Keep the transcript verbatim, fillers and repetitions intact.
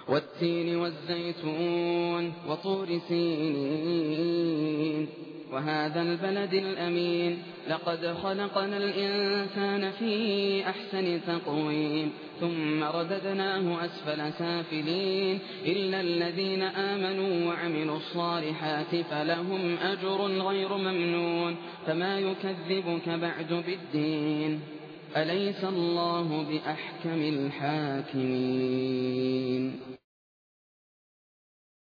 والتين والزيتون وطور سينين وهذا البلد الأمين لقد خلقنا الإنسان في أحسن تقويم ثم رددناه أسفل سافلين إلا الذين آمنوا وعملوا الصالحات فلهم أجر غير ممنون فما يكذبك بعد بالدين أليس الله بأحكم الحاكمين.